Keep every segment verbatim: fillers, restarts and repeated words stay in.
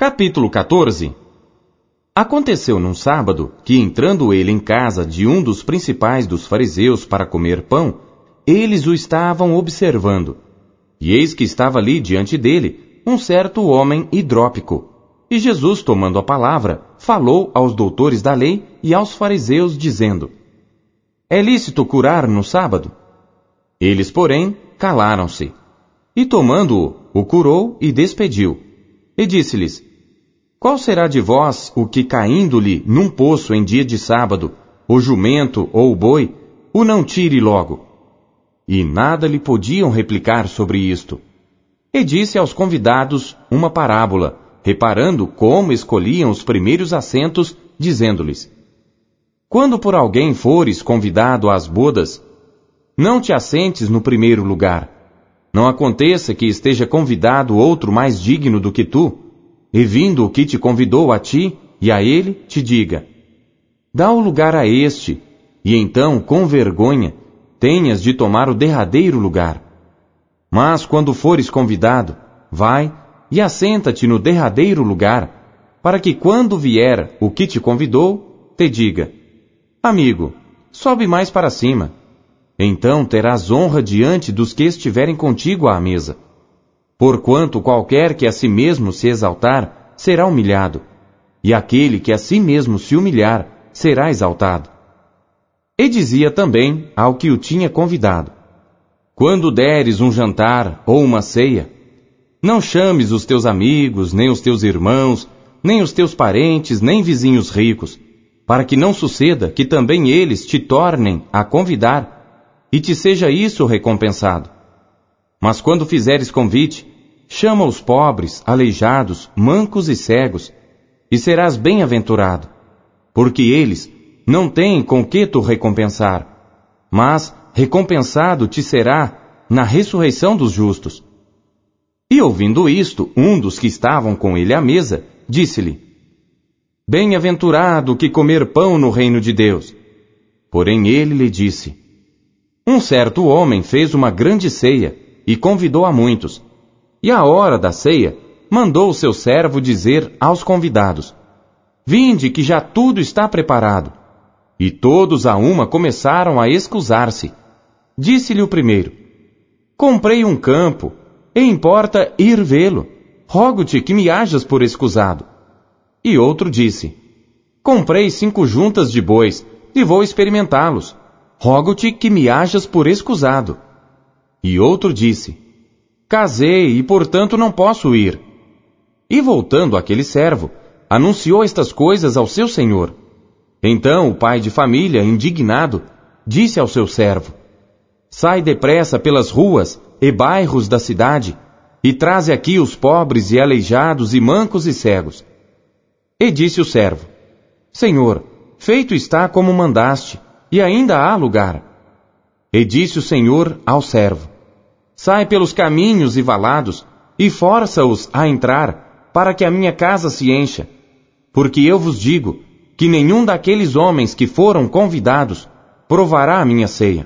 Capítulo quatorze. Aconteceu num sábado que, entrando ele em casa de um dos principais dos fariseus para comer pão, eles o estavam observando. E eis que estava ali diante dele um certo homem hidrópico. E Jesus, tomando a palavra, falou aos doutores da lei e aos fariseus, dizendo: É lícito curar no sábado? Eles, porém, calaram-se. E tomando-o, o curou e despediu. E disse-lhes: Qual será de vós o que, caindo-lhe num poço em dia de sábado, o jumento ou o boi, o não tire logo? E nada lhe podiam replicar sobre isto. E disse aos convidados uma parábola, reparando como escolhiam os primeiros assentos, dizendo-lhes: Quando por alguém fores convidado às bodas, não te assentes no primeiro lugar. Não aconteça que esteja convidado outro mais digno do que tu, e vindo o que te convidou a ti e a ele, te diga: Dá o lugar a este, e então, com vergonha, tenhas de tomar o derradeiro lugar. Mas quando fores convidado, vai e assenta-te no derradeiro lugar, para que quando vier o que te convidou, te diga: Amigo, sobe mais para cima. Então terás honra diante dos que estiverem contigo à mesa. Porquanto qualquer que a si mesmo se exaltar, será humilhado, e aquele que a si mesmo se humilhar, será exaltado. E dizia também ao que o tinha convidado: Quando deres um jantar ou uma ceia, não chames os teus amigos, nem os teus irmãos, nem os teus parentes, nem vizinhos ricos, para que não suceda que também eles te tornem a convidar, e te seja isso recompensado. Mas quando fizeres convite, chama os pobres, aleijados, mancos e cegos, e serás bem-aventurado, porque eles não têm com que tu recompensar, mas recompensado te será na ressurreição dos justos. E ouvindo isto, um dos que estavam com ele à mesa, disse-lhe: Bem-aventurado que comer pão no reino de Deus. Porém ele lhe disse: Um certo homem fez uma grande ceia e convidou a muitos. E à hora da ceia, mandou o seu servo dizer aos convidados: Vinde, que já tudo está preparado. E todos a uma começaram a excusar-se. Disse-lhe o primeiro: Comprei um campo, e importa ir vê-lo. Rogo-te que me hajas por escusado. E outro disse: Comprei cinco juntas de bois, e vou experimentá-los. Rogo-te que me hajas por escusado. E outro disse: Casei e, portanto, não posso ir. E voltando aquele servo, anunciou estas coisas ao seu senhor. Então o pai de família, indignado, disse ao seu servo: Sai depressa pelas ruas e bairros da cidade, e traze aqui os pobres e aleijados e mancos e cegos. E disse o servo: Senhor, feito está como mandaste, e ainda há lugar. E disse o Senhor ao servo: Sai pelos caminhos e valados, e força-os a entrar, para que a minha casa se encha. Porque eu vos digo, que nenhum daqueles homens que foram convidados provará a minha ceia.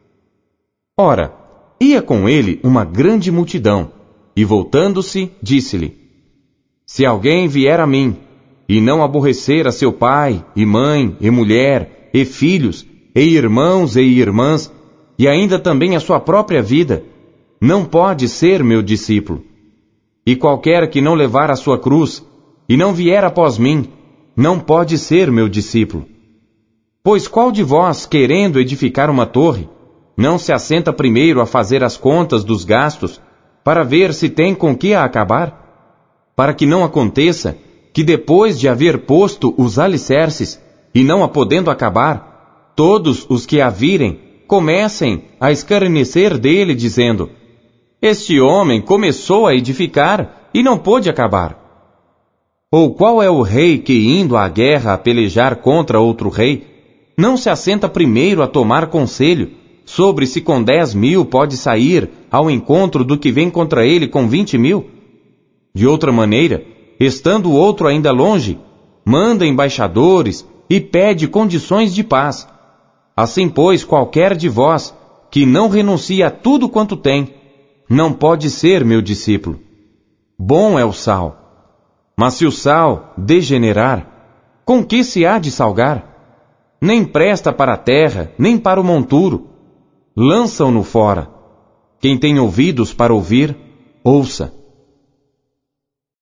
Ora, ia com ele uma grande multidão, e voltando-se, disse-lhe: Se alguém vier a mim, e não aborrecer a seu pai, e mãe, e mulher, e filhos, e irmãos e irmãs, e ainda também a sua própria vida, não pode ser meu discípulo. E qualquer que não levar a sua cruz, e não vier após mim, não pode ser meu discípulo. Pois qual de vós, querendo edificar uma torre, não se assenta primeiro a fazer as contas dos gastos, para ver se tem com que a acabar? Para que não aconteça que depois de haver posto os alicerces, e não a podendo acabar, todos os que a virem comecem a escarnecer dele, dizendo: Este homem começou a edificar e não pôde acabar. Ou qual é o rei que, indo à guerra a pelejar contra outro rei, não se assenta primeiro a tomar conselho sobre se com dez mil pode sair ao encontro do que vem contra ele com vinte mil? De outra maneira, estando o outro ainda longe, manda embaixadores e pede condições de paz. Assim, pois, qualquer de vós que não renuncia a tudo quanto tem, não pode ser meu discípulo. Bom é o sal. Mas se o sal degenerar, com que se há de salgar? Nem presta para a terra, nem para o monturo. Lançam-no fora. Quem tem ouvidos para ouvir, ouça.